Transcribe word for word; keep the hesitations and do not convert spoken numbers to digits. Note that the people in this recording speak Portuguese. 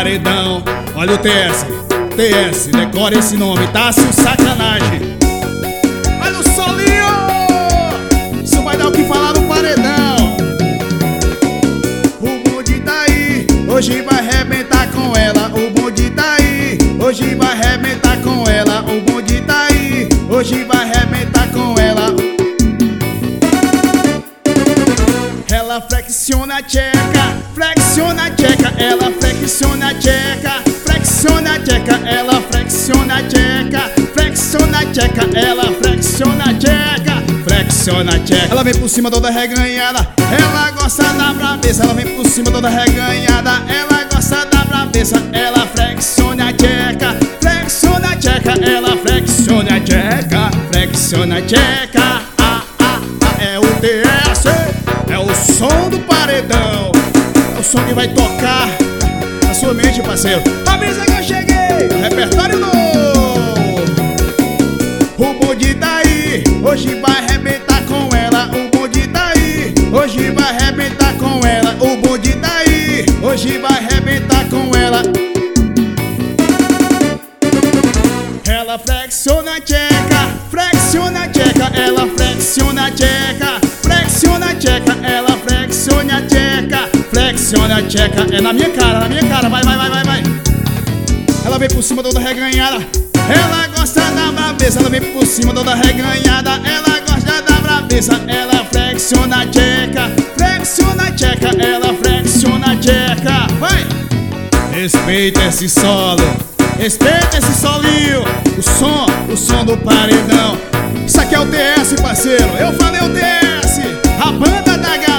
paredão. Olha o T S, T S, decora esse nome, Tássio Sacanagem. Olha o solinho, isso vai dar o que falar no paredão. O bonde tá aí, hoje vai arrebentar com ela. O bonde tá aí, hoje vai arrebentar com ela. O bonde tá aí, hoje vai arrebentar com ela. Ela flexiona a tcheca, flexiona a tcheca, ela flexiona a tcheca, flexiona a tcheca, ela flexiona a tcheca, flexiona a tcheca, ela flexiona a tcheca, flexiona a tcheca. Ela vem por cima toda reganhada, ela gosta da brabeza. Ela vem por cima toda reganhada, ela gosta da brabeza. Ela flexiona a tcheca, flexiona a tcheca, ela flexiona a tcheca, flexiona a tcheca. Ah, ah, ah, é o T S. É o som do paredão, é o som que vai tocar na sua mente, parceiro. Avisa que eu cheguei, repertório novo. O bonde tá aí, hoje vai arrebentar com ela. O bonde tá aí, hoje vai arrebentar com ela. O bonde tá aí, hoje vai arrebentar com ela. Ela flexiona a tcheca, flexiona a tcheca, ela flexiona a tcheca, flexiona a tcheca, ela flexiona a tcheca, flexiona a tcheca. É na minha cara, na minha cara, vai, vai, vai, vai, vai. Ela vem por cima toda reganhada, ela gosta da brabeza. Ela vem por cima toda reganhada, ela gosta da brabeza. Ela flexiona a tcheca, flexiona a tcheca, ela flexiona a tcheca. Vai! Respeita esse solo, respeita esse solinho. O som, o som do paredão. Isso aqui é o T S, parceiro. Eu falei o T S, a banda da galera.